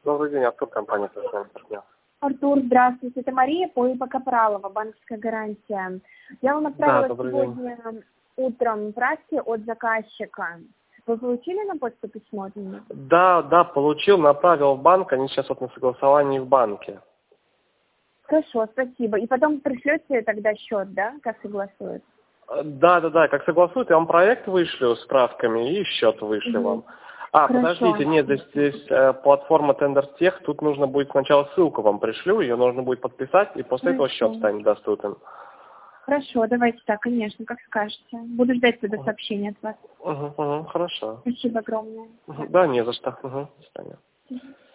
Добрый день, Артур, компания «Социальный партнер». Артур, здравствуйте. Это Мария по ИП Капралова, банковская гарантия. Я вам отправила сегодня утром справки от заказчика. Вы получили на почту письмо от меня? Да, получил, направил в банк, они сейчас вот на согласовании в банке. Хорошо, спасибо. И потом пришлете тогда счет, да, как согласуют? Да, как согласуют, я вам проект вышлю с справками и счет вышлю вам. Подождите, нет, здесь платформа TenderTech, тут нужно будет сначала ссылку вам пришлю, ее нужно будет подписать, и после этого счет станет доступен. Хорошо, давайте так, конечно, как скажете. Буду ждать тогда сообщения от вас. Хорошо. Спасибо огромное. Да, не за что. До свидания.